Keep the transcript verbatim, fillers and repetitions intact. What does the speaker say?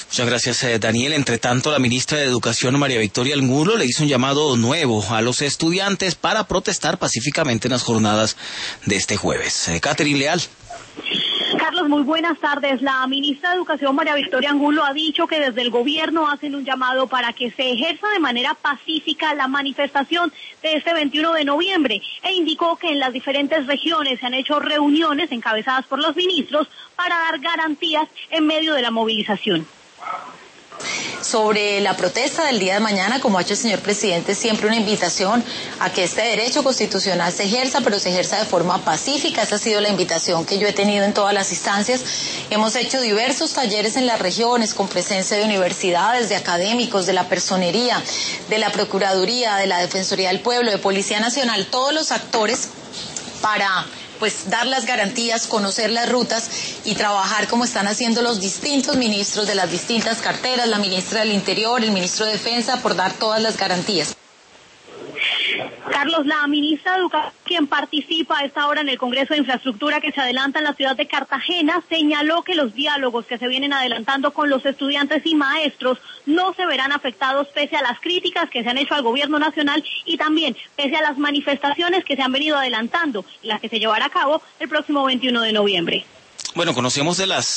Muchas gracias, eh, Daniel. Entre tanto, la ministra de Educación, María Victoria Angulo, le hizo un llamado nuevo a los estudiantes para protestar pacíficamente en las jornadas de este jueves. Eh, Catherine Leal. Carlos, muy buenas tardes. La ministra de Educación, María Victoria Angulo, ha dicho que desde el gobierno hacen un llamado para que se ejerza de manera pacífica la manifestación de este veintiuno de noviembre e indicó que en las diferentes regiones se han hecho reuniones encabezadas por los ministros para dar garantías en medio de la movilización. Sobre la protesta del día de mañana, como ha hecho el señor presidente, siempre una invitación a que este derecho constitucional se ejerza, pero se ejerza de forma pacífica. Esa ha sido la invitación que yo he tenido en todas las instancias. Hemos hecho diversos talleres en las regiones con presencia de universidades, de académicos, de la personería, de la Procuraduría, de la Defensoría del Pueblo, de Policía Nacional, todos los actores para pues dar las garantías, conocer las rutas y trabajar como están haciendo los distintos ministros de las distintas carteras, la ministra del Interior, el ministro de Defensa, por dar todas las garantías. Carlos, la ministra de Educación, quien participa a esta hora en el Congreso de Infraestructura que se adelanta en la ciudad de Cartagena, señaló que los diálogos que se vienen adelantando con los estudiantes y maestros no se verán afectados pese a las críticas que se han hecho al gobierno nacional y también pese a las manifestaciones que se han venido adelantando y las que se llevará a cabo el próximo veintiuno de noviembre. Bueno, conocemos de las